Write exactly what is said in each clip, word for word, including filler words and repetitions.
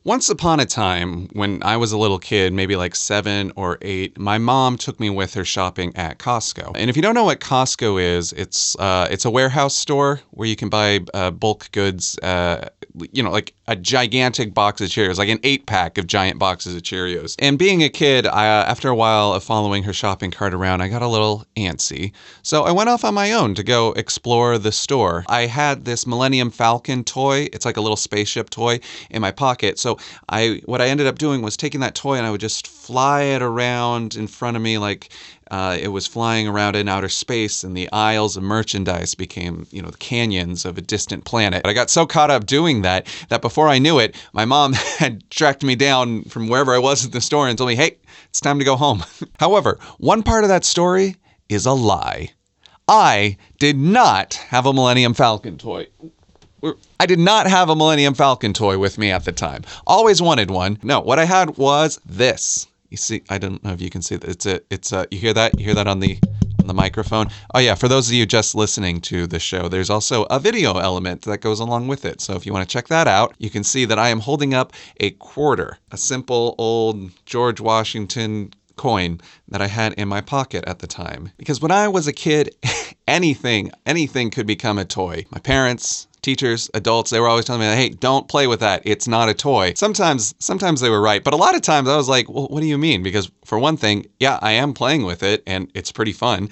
Once upon a time, when I was a little kid, maybe like seven or eight, my mom took me with her shopping at Costco. And if you don't know what Costco is, it's uh, it's a warehouse store where you can buy uh, bulk goods, uh, you know, like a gigantic box of Cheerios, like an eight-pack of giant boxes of Cheerios. And being a kid, I, uh, after a while of following her shopping cart around, I got a little antsy. So I went off on my own to go explore the store. I had this Millennium Falcon toy. It's like a little spaceship toy in my pocket. So I, what I ended up doing was taking that toy and I would just fly it around in front of me like uh, it was flying around in outer space, and the aisles of merchandise became, you know, the canyons of a distant planet. But I got so caught up doing that that before I knew it, my mom had tracked me down from wherever I was at the store and told me, hey, it's time to go home. However, one part of that story is a lie. I did not have a Millennium Falcon toy. I did not have a Millennium Falcon toy with me at the time. Always wanted one. No, what I had was this. You see, I don't know if you can see that. It's a, it's a, you hear that? You hear that on the, on the microphone? Oh yeah, for those of you just listening to the show, there's also a video element that goes along with it. So if you want to check that out, you can see that I am holding up a quarter, a simple old George Washington coin that I had in my pocket at the time. Because when I was a kid, anything, anything could become a toy. My parents, teachers, adults, they were always telling me, hey, don't play with that. It's not a toy. Sometimes, sometimes they were right. But a lot of times I was like, well, what do you mean? Because for one thing, yeah, I am playing with it and it's pretty fun.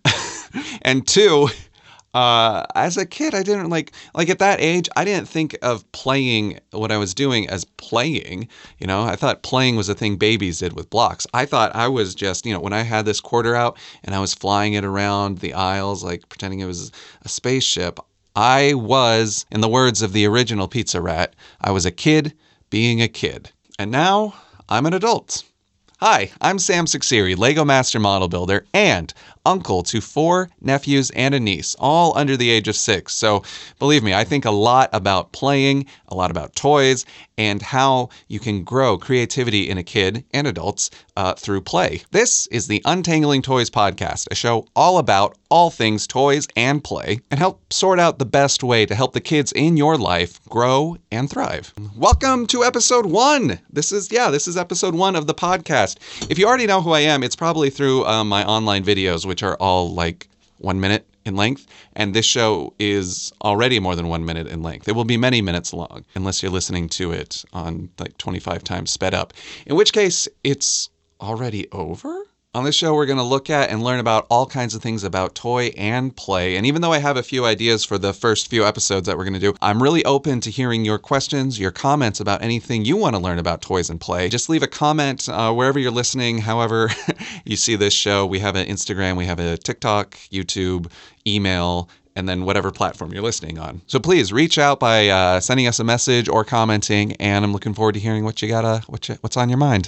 And two, Uh, as a kid, I didn't like, like at that age, I didn't think of playing what I was doing as playing. You know, I thought playing was a thing babies did with blocks. I thought I was just, you know, when I had this quarter out and I was flying it around the aisles, like pretending it was a spaceship, I was, in the words of the original Pizza Rat, I was a kid being a kid. And now I'm an adult. Hi, I'm Sam Suxiri, Lego Master Model Builder and uncle to four nephews and a niece, all under the age of six. So believe me, I think a lot about playing, a lot about toys, and how you can grow creativity in a kid and adults uh, through play. This is the Untangling Toys podcast, a show all about all things toys and play, and help sort out the best way to help the kids in your life grow and thrive. Welcome to episode one. This is, yeah, this is episode one of the podcast. If you already know who I am, it's probably through um, my online videos, which are all like one minute in length. And this show is already more than one minute in length. It will be many minutes long, unless you're listening to it on like twenty-five times sped up, in which case it's already over. On this show, we're going to look at and learn about all kinds of things about toy and play. And even though I have a few ideas for the first few episodes that we're going to do, I'm really open to hearing your questions, your comments about anything you want to learn about toys and play. Just leave a comment uh, wherever you're listening, however you see this show. We have an Instagram, we have a TikTok, YouTube, email, and then whatever platform you're listening on. So please reach out by uh, sending us a message or commenting, and I'm looking forward to hearing what you gotta, what you, what's on your mind.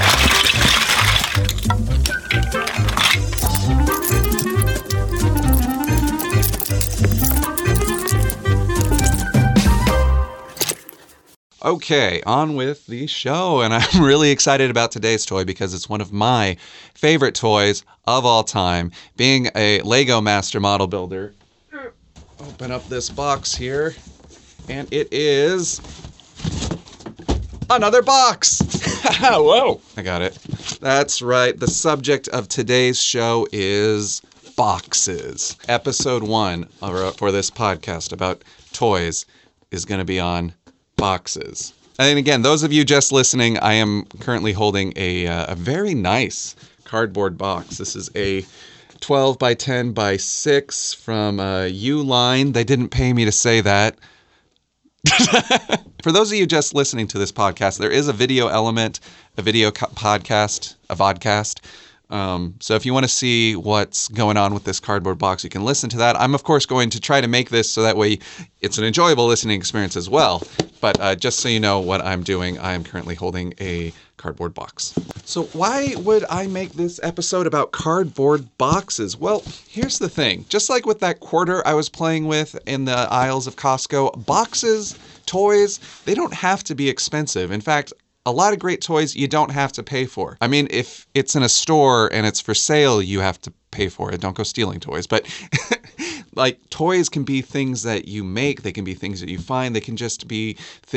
Okay, on with the show, and I'm really excited about today's toy because it's one of my favorite toys of all time. Being a Lego Master Model Builder, open up this box here, and it is another box. Whoa, I got it. That's right. The subject of today's show is boxes. Episode one for this podcast about toys is going to be on boxes. And again, those of you just listening, I am currently holding a, uh, a very nice cardboard box. This is a twelve by ten by six from uh, Uline. They didn't pay me to say that. For those of you just listening to this podcast, there is a video element, a video co- podcast, a vodcast. Um, so if you want to see what's going on with this cardboard box, you can listen to that. I'm, of course, going to try to make this so that way it's an enjoyable listening experience as well. But uh, just so you know what I'm doing, I am currently holding a cardboard box. So why would I make this episode about cardboard boxes? Well, here's the thing. Just like with that quarter I was playing with in the aisles of Costco, boxes, toys, they don't have to be expensive. In fact, a lot of great toys you don't have to pay for. I mean, if it's in a store and it's for sale, you have to pay for it. Don't go stealing toys. But Like, toys can be things that you make, they can be things that you find, they can just be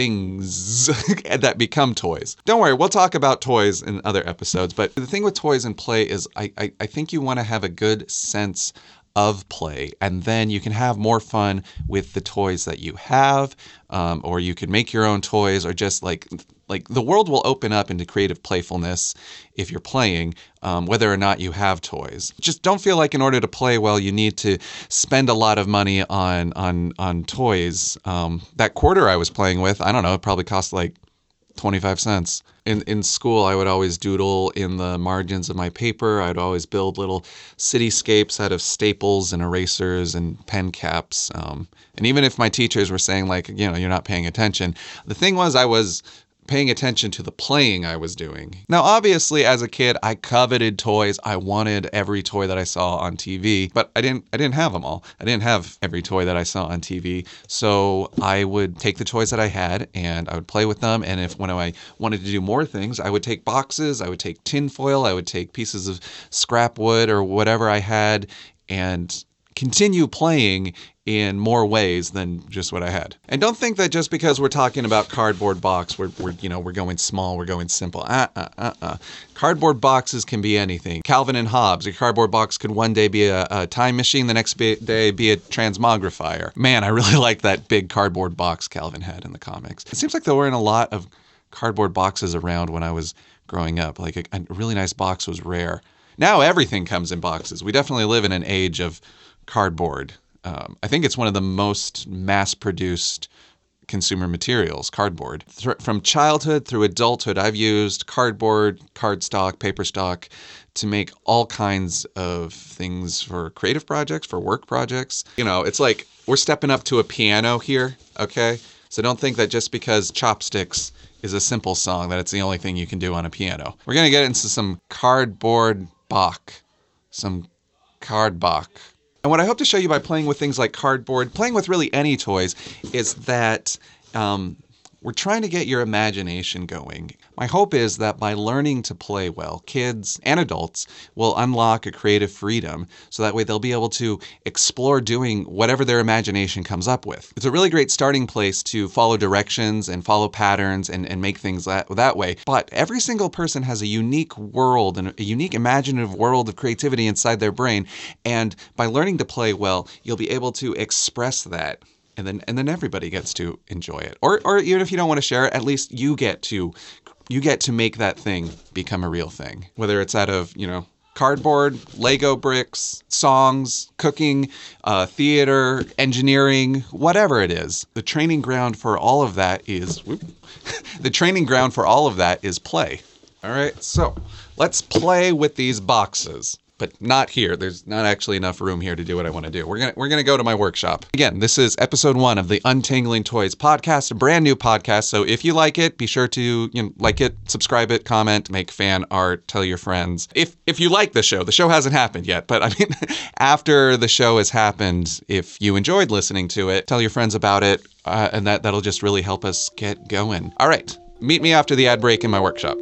things that become toys. Don't worry, we'll talk about toys in other episodes, but the thing with toys and play is I, I, I think you want to have a good sense of play, and then you can have more fun with the toys that you have, um, or you can make your own toys, or just like like the world will open up into creative playfulness if you're playing, um, whether or not you have toys. Just don't feel like in order to play well, you need to spend a lot of money on on on toys. Um, that quarter I was playing with, I don't know, it probably cost like twenty-five cents. In in school, I would always doodle in the margins of my paper. I'd always build little cityscapes out of staples and erasers and pen caps. Um, and even if my teachers were saying, like, you know, you're not paying attention, the thing was I was paying attention to the playing I was doing. Now, obviously, as a kid, I coveted toys. I wanted every toy that I saw on T V, but I didn't I didn't have them all. I didn't have every toy that I saw on T V. So I would take the toys that I had and I would play with them. And if when I wanted to do more things, I would take boxes, I would take tin foil, I would take pieces of scrap wood or whatever I had and continue playing in more ways than just what I had. And don't think that just because we're talking about cardboard box, we're, we're you know, we're going small, we're going simple. Uh, uh, uh, uh. Cardboard boxes can be anything. Calvin and Hobbes, a cardboard box could one day be a, a time machine, the next be, day be a transmogrifier. Man, I really like that big cardboard box Calvin had in the comics. It seems like there weren't a lot of cardboard boxes around when I was growing up. Like a, a really nice box was rare. Now everything comes in boxes. We definitely live in an age of cardboard. Um, I think it's one of the most mass-produced consumer materials, cardboard. Th- from childhood through adulthood, I've used cardboard, cardstock, paper stock to make all kinds of things for creative projects, for work projects. You know, it's like we're stepping up to a piano here, okay? So don't think that just because Chopsticks is a simple song that it's the only thing you can do on a piano. We're going to get into some cardboard Bach, some card Bach. And what I hope to show you by playing with things like cardboard, playing with really any toys, is that um, we're trying to get your imagination going. My hope is that by learning to play well, kids and adults will unlock a creative freedom so that way they'll be able to explore doing whatever their imagination comes up with. It's a really great starting place to follow directions and follow patterns and, and make things that, that way. But every single person has a unique world and a unique imaginative world of creativity inside their brain. And by learning to play well, you'll be able to express that. And then and then everybody gets to enjoy it. Or or even if you don't want to share it, at least you get to you get to make that thing become a real thing. Whether it's out of, you know, cardboard, Lego bricks, songs, cooking, uh, theater, engineering, whatever it is. The training ground for all of that is whoop, the training ground for all of that is play. All right, so let's play with these boxes. But not here. There's not actually enough room here to do what I want to do. We're gonna we're gonna go to my workshop. Again, this is episode one of the Untangling Toys podcast, a brand new podcast. So if you like it, be sure to you know, like it, subscribe it, comment, make fan art, tell your friends. If if you like the show, the show hasn't happened yet, but I mean, after the show has happened, if you enjoyed listening to it, tell your friends about it, uh, and that that'll just really help us get going. All right, meet me after the ad break in my workshop.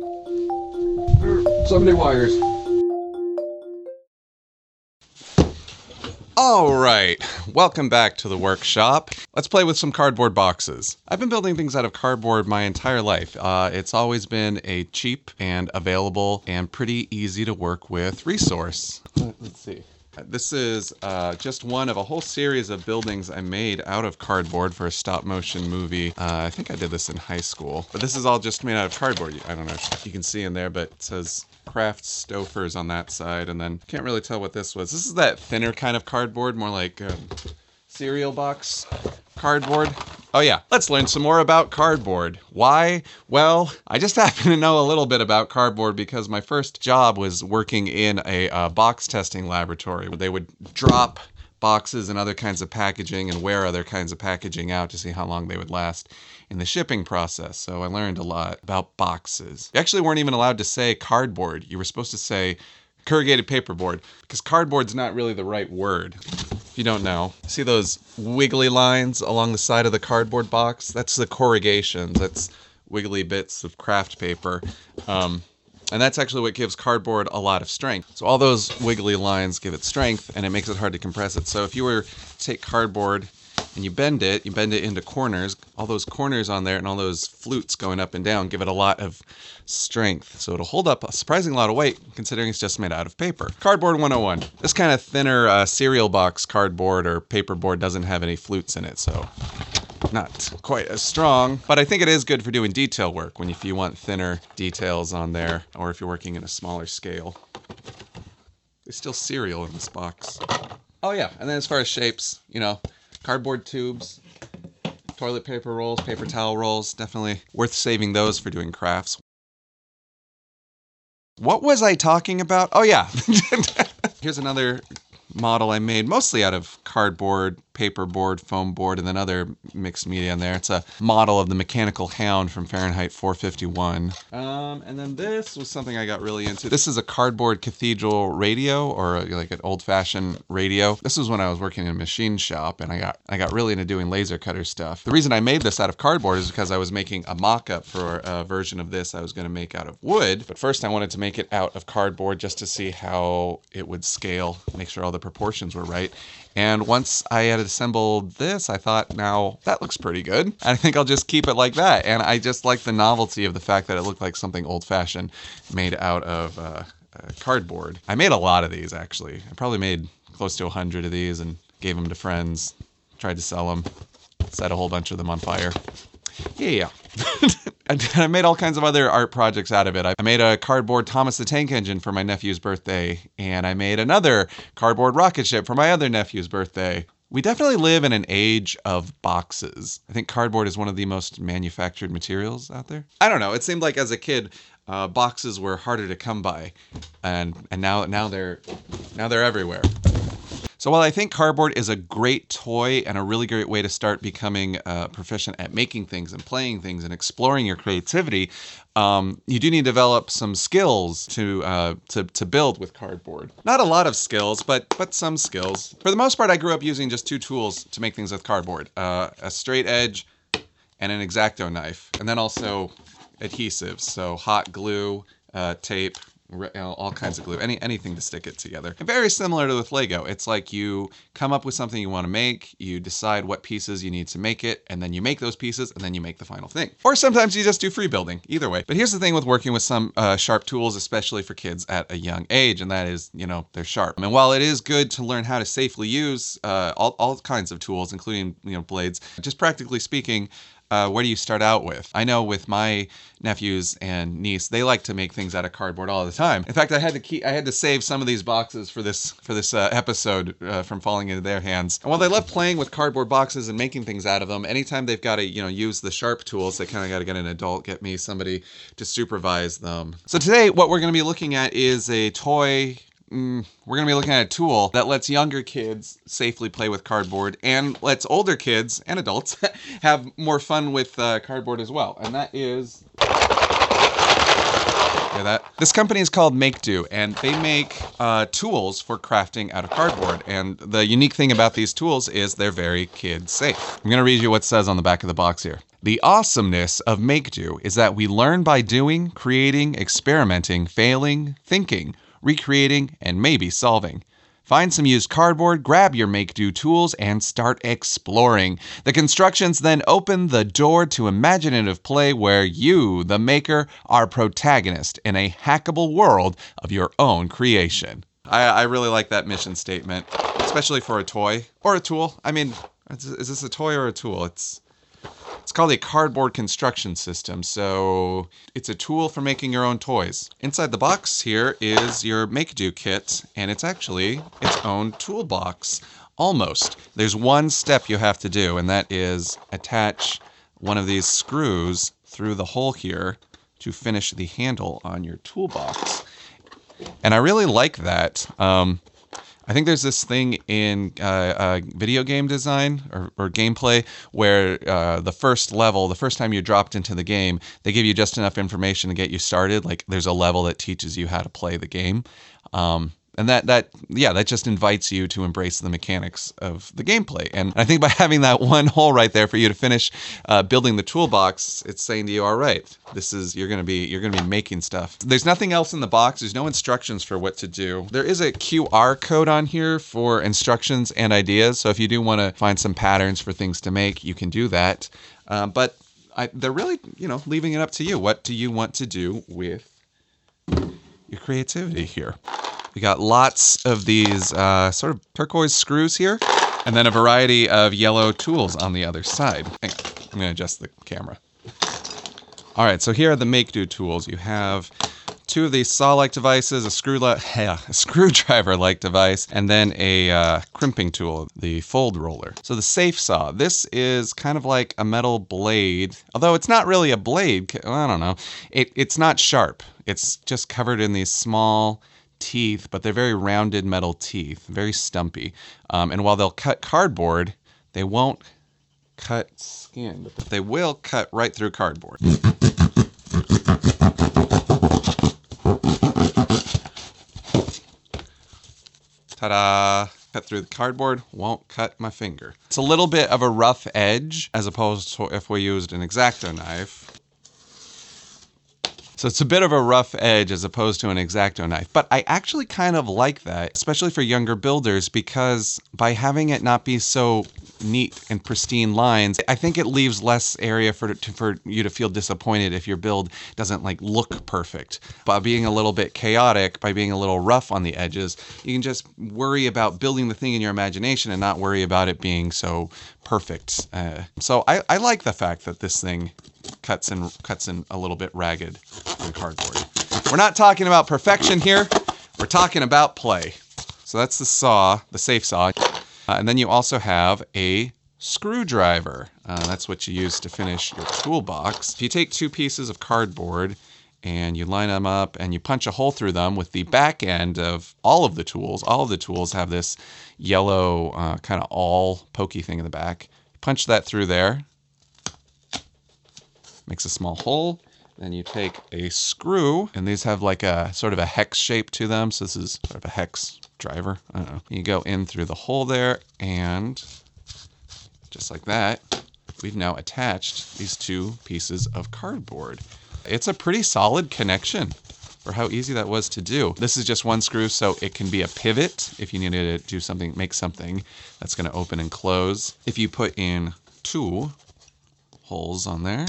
So many wires. All right, welcome back to the workshop. Let's play with some cardboard boxes. I've been building things out of cardboard my entire life. Uh, it's always been a cheap and available and pretty easy to work with resource. Let's see. This is uh, just one of a whole series of buildings I made out of cardboard for a stop motion movie. Uh, I think I did this in high school, but this is all just made out of cardboard. I don't know if you can see in there, but it says Kraft Stofers on that side, and then can't really tell what this was. This is that thinner kind of cardboard, more like um, cereal box cardboard. Oh yeah, let's learn some more about cardboard. Why? Well, I just happen to know a little bit about cardboard because my first job was working in a uh, box testing laboratory where they would drop boxes and other kinds of packaging and wear other kinds of packaging out to see how long they would last in the shipping process. So I learned a lot about boxes. You actually weren't even allowed to say cardboard. You were supposed to say corrugated paperboard because cardboard's not really the right word. If you don't know, see those wiggly lines along the side of the cardboard box? That's the corrugations. That's wiggly bits of craft paper. Um, And that's actually what gives cardboard a lot of strength. So all those wiggly lines give it strength, and it makes it hard to compress it. So if you were to take cardboard and you bend it, you bend it into corners, all those corners on there and all those flutes going up and down give it a lot of strength. So it'll hold up a surprising lot of weight, considering it's just made out of paper. Cardboard one oh one. This kind of thinner uh, cereal box cardboard or paper board doesn't have any flutes in it, so not quite as strong, but I think it is good for doing detail work when if you want thinner details on there, or if you're working in a smaller scale. There's still cereal in this box. Oh yeah, and then as far as shapes, you know, cardboard tubes, toilet paper rolls, paper towel rolls, definitely worth saving those for doing crafts. What was I talking about? Oh yeah. Here's another model I made mostly out of cardboard, paper board, foam board, and then other mixed media in there. It's a model of the Mechanical Hound from Fahrenheit four fifty-one. Um, and then this was something I got really into. This is a cardboard cathedral radio, or a, like an old-fashioned radio. This was when I was working in a machine shop, and I got I got really into doing laser cutter stuff. The reason I made this out of cardboard is because I was making a mock-up for a version of this I was going to make out of wood. But first I wanted to make it out of cardboard just to see how it would scale, make sure all the proportions were right. And once I had assembled this, I thought, now that looks pretty good. And I think I'll just keep it like that. And I just like the novelty of the fact that it looked like something old-fashioned made out of uh, uh, cardboard. I made a lot of these, actually. I probably made close to a hundred of these and gave them to friends, tried to sell them, set a whole bunch of them on fire. Yeah. I made all kinds of other art projects out of it. I made a cardboard Thomas the Tank Engine for my nephew's birthday, and I made another cardboard rocket ship for my other nephew's birthday. We definitely live in an age of boxes. I think cardboard is one of the most manufactured materials out there. I don't know. It seemed like as a kid, uh, boxes were harder to come by, and and now now they're now they're everywhere. So while I think cardboard is a great toy and a really great way to start becoming uh, proficient at making things and playing things and exploring your creativity, um, you do need to develop some skills to, uh, to to build with cardboard. Not a lot of skills, but but some skills. For the most part, I grew up using just two tools to make things with cardboard: uh, a straight edge and an X-Acto knife, and then also adhesives, so hot glue, uh, tape. You know, all kinds of glue, any anything to stick it together. Very similar to with Lego. It's like you come up with something you want to make, you decide what pieces you need to make it, and then you make those pieces, and then you make the final thing. Or sometimes you just do free building, either way. But here's the thing with working with some uh, sharp tools, especially for kids at a young age, and that is, you know, they're sharp. And while it is good to learn how to safely use uh, all, all kinds of tools, including, you know, blades, just practically speaking, Uh, where do you start out with? I know with my nephews and niece, they like to make things out of cardboard all the time. In fact, I had to keep, I had to save some of these boxes for this for this uh, episode uh, from falling into their hands. And while they love playing with cardboard boxes and making things out of them, anytime they've got to, you know, use the sharp tools, they kind of got to get an adult, get me somebody to supervise them. So today, what we're going to be looking at is a toy. Mm, we're going to be looking at a tool that lets younger kids safely play with cardboard and lets older kids and adults have more fun with uh, cardboard as well. And that is... Hear that? This company is called Make Do, and they make uh, tools for crafting out of cardboard. And the unique thing about these tools is they're very kid safe. I'm going to read you what it says on the back of the box here. The awesomeness of Make Do is that we learn by doing, creating, experimenting, failing, thinking, recreating, and maybe solving. Find some used cardboard, grab your Make Do tools, and start exploring. The constructions then open the door to imaginative play where you, the maker, are protagonist in a hackable world of your own creation. I, I really like that mission statement, especially for a toy or a tool. I mean, is this a toy or a tool? It's It's called a cardboard construction system, so it's a tool for making your own toys. Inside the box here is your Make Do kit, and it's actually its own toolbox, almost. There's one step you have to do, and that is attach one of these screws through the hole here to finish the handle on your toolbox. And I really like that. Um, I think there's this thing in uh, uh, video game design or, or gameplay where uh, the first level, the first time you're dropped into the game, they give you just enough information to get you started. Like there's a level that teaches you how to play the game. Um, And that, that, yeah, that just invites you to embrace the mechanics of the gameplay. And I think by having that one hole right there for you to finish uh, building the toolbox, it's saying to you, all right, this is, you're going to be, you're going to be making stuff. There's nothing else in the box. There's no instructions for what to do. There is a Q R code on here for instructions and ideas. So if you do want to find some patterns for things to make, you can do that. Um, but I, they're really, you know, leaving it up to you. What do you want to do with your creativity here? We got lots of these uh, sort of turquoise screws here, and then a variety of yellow tools on the other side. Hang on, I'm going to adjust the camera. All right, so here are the make-do tools. You have two of these saw-like devices, a screw yeah, a screwdriver-like device, and then a uh, crimping tool, the fold roller. So the safe saw, this is kind of like a metal blade, although it's not really a blade. I don't know. It, it's not sharp. It's just covered in these small teeth, but they're very rounded metal teeth, very stumpy. Um, and while they'll cut cardboard, they won't cut skin, but they will cut right through cardboard. Ta-da! Cut through the cardboard, won't cut my finger. It's a little bit of a rough edge as opposed to if we used an X-Acto knife. So it's a bit of a rough edge as opposed to an X-Acto knife. But I actually kind of like that, especially for younger builders, because by having it not be so neat and pristine lines, I think it leaves less area for, to, for you to feel disappointed if your build doesn't like look perfect. By being a little bit chaotic, by being a little rough on the edges, you can just worry about building the thing in your imagination and not worry about it being so perfect. Uh, so I, I like the fact that this thing cuts in cuts in a little bit ragged on cardboard. We're not talking about perfection here. We're talking about play. So that's the saw, the safe saw. Uh, and then you also have a screwdriver. Uh, that's what you use to finish your toolbox. If you take two pieces of cardboard and you line them up and you punch a hole through them with the back end of all of the tools, all of the tools have this yellow uh, kind of awl pokey thing in the back. You punch that through there. Makes a small hole. Then you take a screw, and these have like a sort of a hex shape to them. So this is sort of a hex driver. I don't know. You go in through the hole there, and just like that, we've now attached these two pieces of cardboard. It's a pretty solid connection for how easy that was to do. This is just one screw, so it can be a pivot if you needed to do something, make something that's going to open and close. If you put in two holes on there,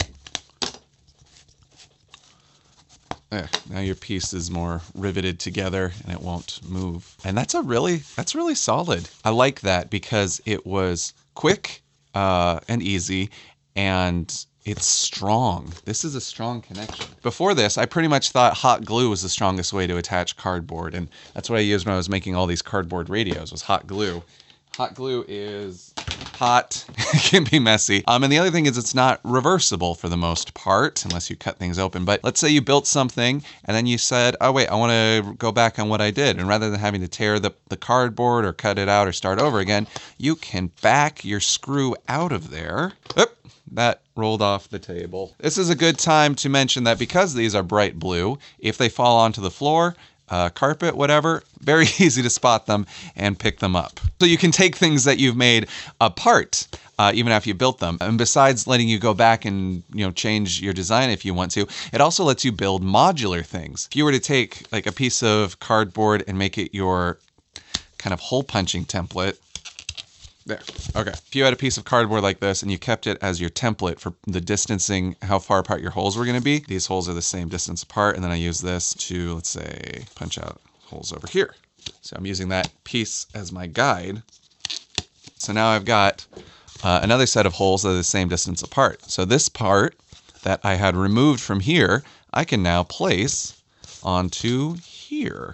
there, now your piece is more riveted together and it won't move. And that's a really, that's really solid. I like that because it was quick uh, and easy, and it's strong. This is a strong connection. Before this, I pretty much thought hot glue was the strongest way to attach cardboard, and that's what I used when I was making all these cardboard radios, was hot glue. Hot glue is hot, it can be messy. Um, and the other thing is it's not reversible for the most part, unless you cut things open. But let's say you built something and then you said, oh wait, I want to go back on what I did. And rather than having to tear the, the cardboard or cut it out or start over again, you can back your screw out of there. Oop, that rolled off the table. This is a good time to mention that because these are bright blue, if they fall onto the floor, Uh, carpet, whatever, very easy to spot them and pick them up. So you can take things that you've made apart, uh, even after you built them. And besides letting you go back and, you know, change your design if you want to, it also lets you build modular things. If you were to take like a piece of cardboard and make it your kind of hole punching template, there, okay. If you had a piece of cardboard like this and you kept it as your template for the distancing, how far apart your holes were going to be, these holes are the same distance apart, and then I use this to, let's say, punch out holes over here. So I'm using that piece as my guide. So now I've got uh, another set of holes that are the same distance apart. So this part that I had removed from here, I can now place onto here.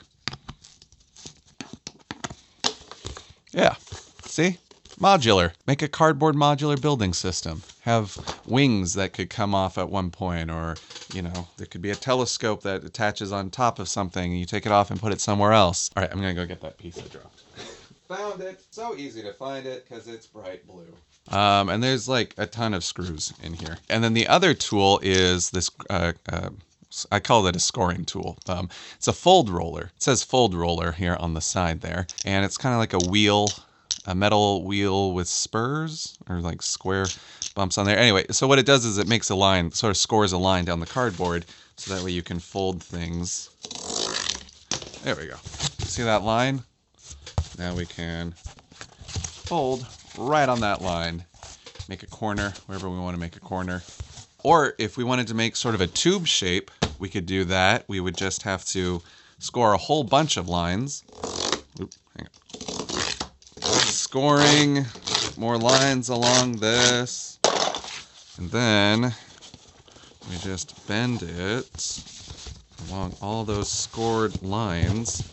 Yeah, see? Modular. Make a cardboard modular building system. Have wings that could come off at one point, or, you know, there could be a telescope that attaches on top of something and you take it off and put it somewhere else. All right, I'm gonna go get that piece I dropped. Found it. So easy to find it because it's bright blue. Um, and there's like a ton of screws in here. And then the other tool is this uh, uh, I call it a scoring tool. Um, it's a fold roller. It says fold roller here on the side there. And it's kind of like a wheel, a metal wheel with spurs or like square bumps on there. Anyway, so what it does is it makes a line, sort of scores a line down the cardboard so that way you can fold things. There we go. See that line? Now we can fold right on that line. Make a corner wherever we want to make a corner. Or if we wanted to make sort of a tube shape, we could do that. We would just have to score a whole bunch of lines. Oop, hang on. Scoring more lines along this. And then we just bend it along all those scored lines.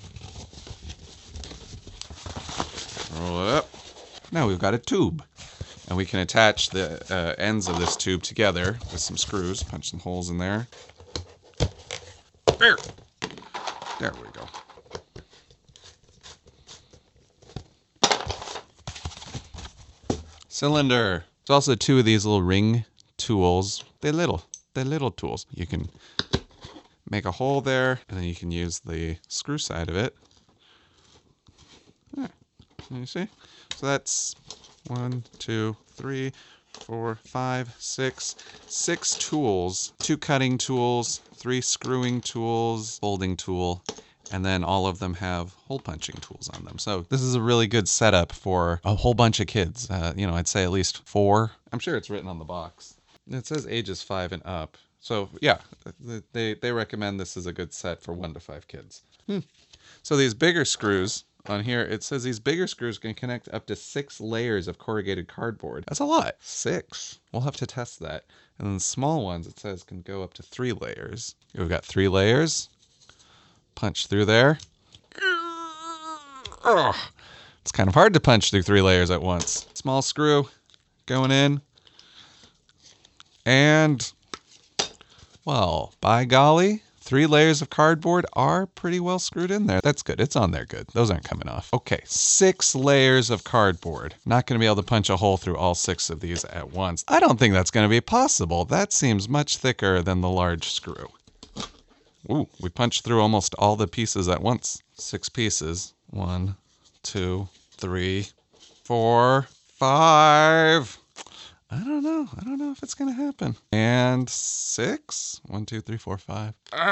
Roll it up. Now we've got a tube. And we can attach the uh, ends of this tube together with some screws. Punch some holes in there. There. There we go. Cylinder. There's also two of these little ring tools. They're little. They're little tools. You can make a hole there, and then you can use the screw side of it. There. You see? So that's one, two, three, four, five, six. Six tools. Two cutting tools, three screwing tools, folding tool, and then all of them have hole punching tools on them. So this is a really good setup for a whole bunch of kids. Uh, you know, I'd say at least four. I'm sure it's written on the box. It says ages five and up. So yeah, they, they recommend this is a good set for one to five kids. Hmm. So these bigger screws on here, it says these bigger screws can connect up to six layers of corrugated cardboard. That's a lot. Six. We'll have to test that. And then the small ones, it says, can go up to three layers. We've got three layers. Punch through there. Ugh. It's kind of hard to punch through three layers at once. Small screw going in. And, well, by golly, three layers of cardboard are pretty well screwed in there. That's good. It's on there good. Those aren't coming off. Okay, six layers of cardboard. Not going to be able to punch a hole through all six of these at once. I don't think that's going to be possible. That seems much thicker than the large screw. Ooh, we punched through almost all the pieces at once. Six pieces. One, two, three, four, five. I don't know. I don't know if it's going to happen. And six. One, two, three, four, five. Ah.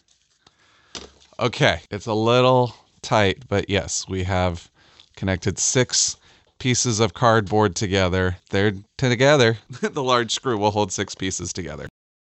Okay. It's a little tight, but yes, we have connected six pieces of cardboard together. They're together. The large screw will hold six pieces together.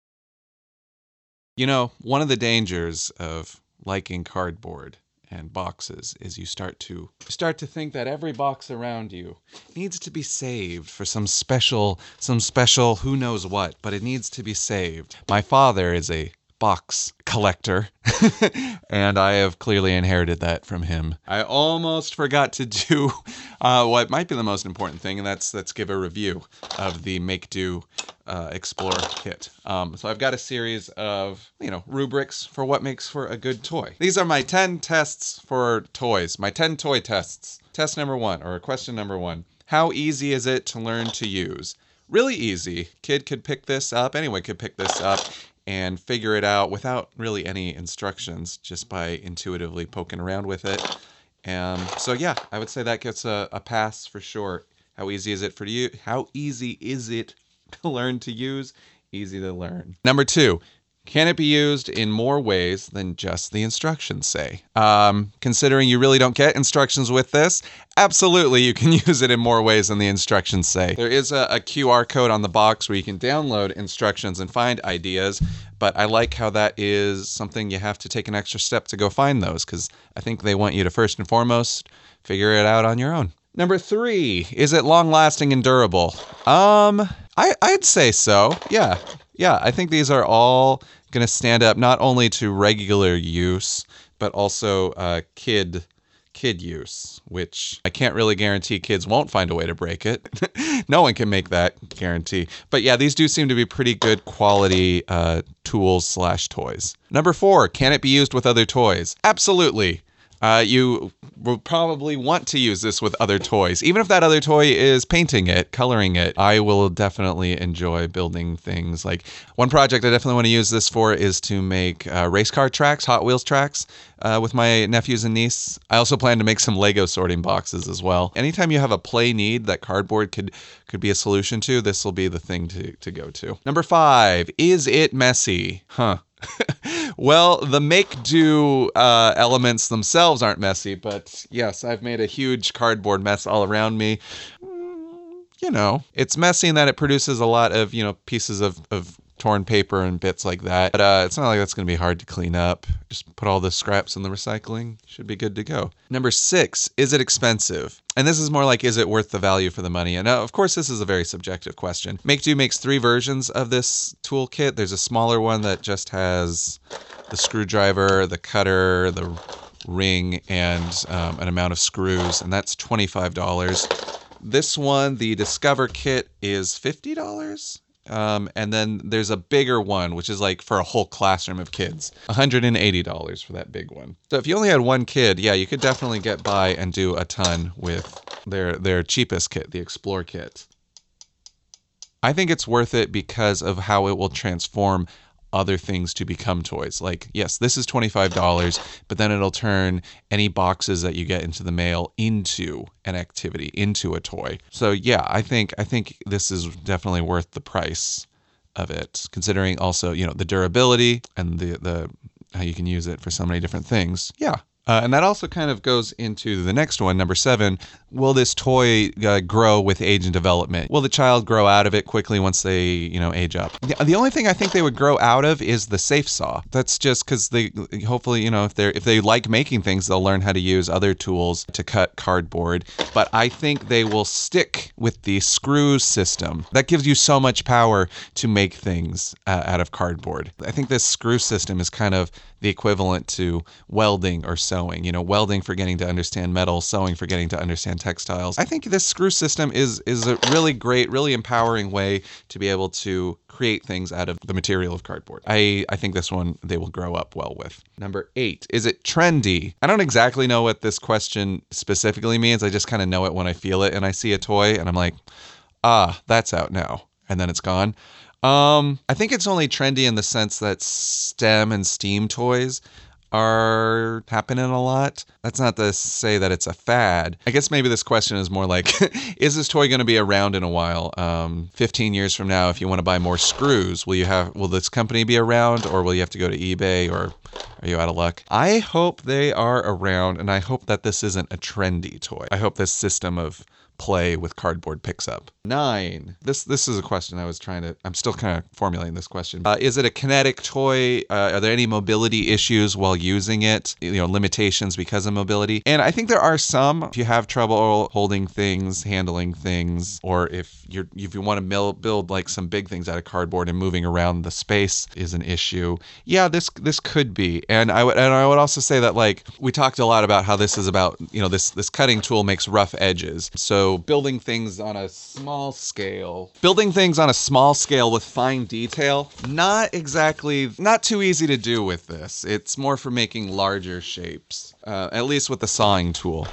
You know, one of the dangers of liking cardboard and boxes is you start to you start to think that every box around you needs to be saved for some special some special who knows what, but it needs to be saved. My father is a box collector and I have clearly inherited that from him. I almost forgot to do uh, what might be the most important thing, and that's that's give a review of the Make Do uh, Explore kit. Um, so I've got a series of, you know, rubrics for what makes for a good toy. These are my ten tests for toys, my ten toy tests. Test number one, or question number one. How easy is it to learn to use? Really easy. Kid could pick this up, anyone could pick this up and figure it out without really any instructions, just by intuitively poking around with it. Um, so yeah, I would say that gets a, a pass for sure. How easy is it for you? How easy is it to learn to use? Easy to learn. Number two, can it be used in more ways than just the instructions say? Um, considering you really don't get instructions with this, absolutely you can use it in more ways than the instructions say. There is a, a Q R code on the box where you can download instructions and find ideas, but I like how that is something you have to take an extra step to go find those, because I think they want you to first and foremost figure it out on your own. Number three, is it long-lasting and durable? Um, I, I'd say so, yeah. Yeah, I think these are all going to stand up not only to regular use, but also uh, kid kid use, which I can't really guarantee kids won't find a way to break it. No one can make that guarantee. But yeah, these do seem to be pretty good quality uh, tools slash toys. Number four, can it be used with other toys? Absolutely. Uh, you will probably want to use this with other toys. Even if that other toy is painting it, coloring it, I will definitely enjoy building things. Like one project I definitely want to use this for is to make uh, race car tracks, Hot Wheels tracks uh, with my nephews and niece. I also plan to make some Lego sorting boxes as well. Anytime you have a play need that cardboard could could be a solution to, this will be the thing to, to go to. Number five, is it messy? Huh. Well, the make-do uh, elements themselves aren't messy, but yes, I've made a huge cardboard mess all around me. Mm, You know, it's messy in that it produces a lot of, you know, pieces of, of torn paper and bits like that. But uh, it's not like that's going to be hard to clean up. Just put all the scraps in the recycling. Should be good to go. Number six, is it expensive? And this is more like, is it worth the value for the money? And uh, of course, this is a very subjective question. Make-Do makes three versions of this toolkit. There's a smaller one that just has the screwdriver, the cutter, the ring, and um, an amount of screws, and that's twenty-five dollars. This one, the Discover Kit, is fifty dollars. Um, and then there's a bigger one, which is like for a whole classroom of kids, one hundred eighty dollars for that big one. So if you only had one kid, yeah, you could definitely get by and do a ton with their their cheapest kit, the Explore Kit. I think it's worth it because of how it will transform other things to become toys. Like, yes, this is twenty-five dollars, but then it'll turn any boxes that you get into the mail into an activity, into a toy. So yeah, I think I think this is definitely worth the price of it, considering also, you know, the durability and the the how you can use it for so many different things. Yeah. Uh, and that also kind of goes into the next one, number seven. Will this toy uh, grow with age and development? Will the child grow out of it quickly once they, you know, age up? The, the only thing I think they would grow out of is the safe saw. That's just because they, hopefully, you know, if they're if they like making things, they'll learn how to use other tools to cut cardboard. But I think they will stick with the screw system. That gives you so much power to make things uh, out of cardboard. I think this screw system is kind of the equivalent to welding or sewing. You know, welding for getting to understand metal, sewing for getting to understand textiles. I think this screw system is is a really great, really empowering way to be able to create things out of the material of cardboard. I, I think this one they will grow up well with. Number eight, is it trendy? I don't exactly know what this question specifically means. I just kind of know it when I feel it and I see a toy and I'm like, ah, that's out now. And then it's gone. Um, I think it's only trendy in the sense that STEM and STEAM toys are happening a lot. That's not to say that it's a fad. I guess maybe this question is more like, is this toy going to be around in a while? Um, fifteen years from now, if you want to buy more screws, will you have, will this company be around, or will you have to go to eBay, or are you out of luck? I hope they are around, and I hope that this isn't a trendy toy. I hope this system of play with cardboard picks up. Nine. This this is a question I was trying to, I'm still kind of formulating this question. Uh, is it a kinetic toy? Uh, are there any mobility issues while using it? You know, limitations because of mobility? And I think there are some. If you have trouble holding things, handling things, or if you're if you want to mil- build like some big things out of cardboard and moving around the space is an issue. Yeah, this this could be. And I would and I would also say that, like, we talked a lot about how this is about, you know, this this cutting tool makes rough edges. So building things on a small scale, building things on a small scale with fine detail, not exactly, not too easy to do with this. It's more for making larger shapes, uh, at least with the sawing tool.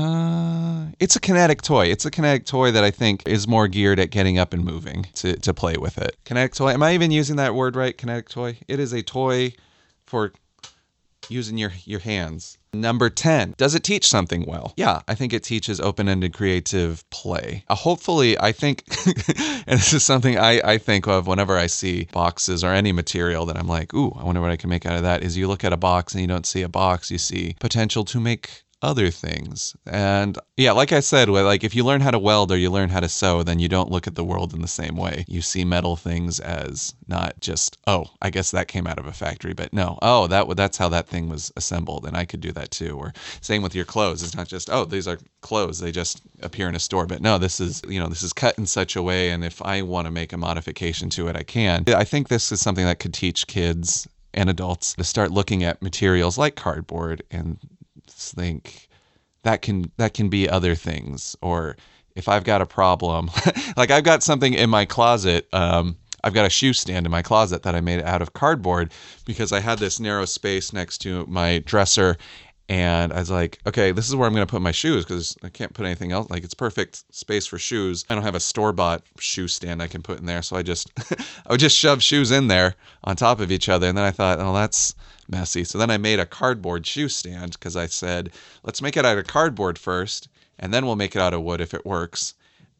Uh, it's a kinetic toy. It's a kinetic toy that I think is more geared at getting up and moving to, to play with it. Kinetic toy. Am I even using that word right? Kinetic toy? It is a toy for using your, your hands. Number ten, does it teach something well? Yeah, I think it teaches open-ended creative play. Uh, hopefully, I think, and this is something I, I think of whenever I see boxes or any material that I'm like, ooh, I wonder what I can make out of that, is you look at a box and you don't see a box, you see potential to make other things. And yeah, like I said, like if you learn how to weld or you learn how to sew, then you don't look at the world in the same way. You see metal things as not just, oh, I guess that came out of a factory, but no, oh, that that's how that thing was assembled, and I could do that too. Or same with your clothes. It's not just, oh, these are clothes, they just appear in a store, but no, this is, you know, this is cut in such a way, and if I want to make a modification to it, I can. I think this is something that could teach kids and adults to start looking at materials like cardboard and think that can that can be other things. Or if I've got a problem, like I've got something in my closet, um, I've got a shoe stand in my closet that I made out of cardboard because I had this narrow space next to my dresser, And I was like, okay, this is where I'm going to put my shoes because I can't put anything else. Like, it's perfect space for shoes. I don't have a store-bought shoe stand I can put in there. So I just, I would just shove shoes in there on top of each other. And then I thought, oh, that's messy. So then I made a cardboard shoe stand because I said, let's make it out of cardboard first, and then we'll make it out of wood if it works.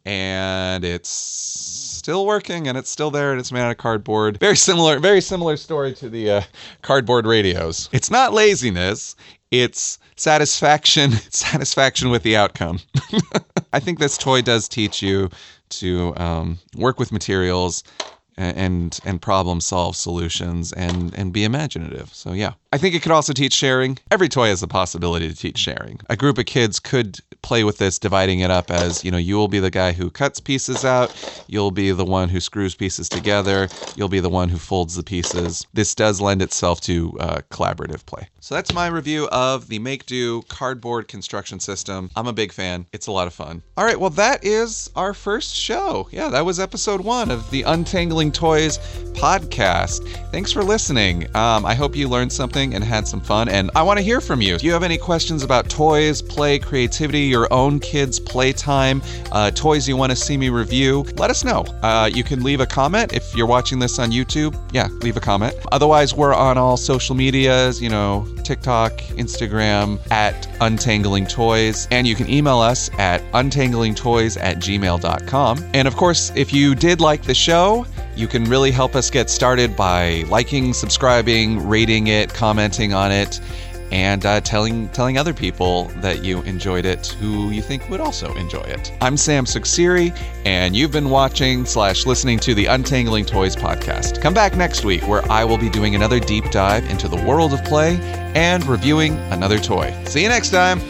And it's still working, and it's still there, and it's made out of cardboard. Very similar, very similar story to the uh, cardboard radios. It's not laziness. It's satisfaction, satisfaction with the outcome. I think this toy does teach you to um, work with materials and and problem solve solutions and and be imaginative. So yeah. I think it could also teach sharing. Every toy has the possibility to teach sharing. A group of kids could play with this, dividing it up as, you know, you will be the guy who cuts pieces out, you'll be the one who screws pieces together, you'll be the one who folds the pieces. This does lend itself to uh, collaborative play. So that's my review of the Make Do cardboard construction system. I'm a big fan. It's a lot of fun. All right, well, that is our first show. Yeah, that was episode one of the Untangling Toys podcast. Thanks for listening. Um, I hope you learned something and had some fun, and I want to hear from you. Do you have any questions about toys, play, creativity, your own kids' playtime, uh, toys you want to see me review? Let us know. Uh, you can leave a comment if you're watching this on YouTube. Yeah, leave a comment. Otherwise, we're on all social medias, you know, TikTok, Instagram, at Untangling Toys, and you can email us at untanglingtoys at gmail dot com. And of course, if you did like the show, you can really help us get started by liking, subscribing, rating it, commenting on it, and uh, telling telling other people that you enjoyed it who you think would also enjoy it. I'm Sam Suksiri, and you've been watching slash listening to the Untangling Toys podcast. Come back next week where I will be doing another deep dive into the world of play and reviewing another toy. See you next time!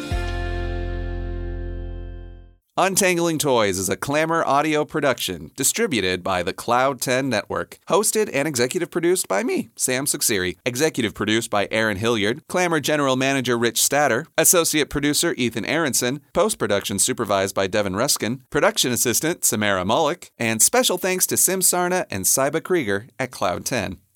Untangling Toys is a Clamor audio production, distributed by the Cloud ten Network. Hosted and executive produced by me, Sam Suksiri. Executive produced by Aaron Hilliard. Clamor General Manager Rich Statter. Associate Producer Ethan Aronson. Post-production supervised by Devin Ruskin. Production Assistant Samara Mullick. And special thanks to Sim Sarna and Saiba Krieger at Cloud ten.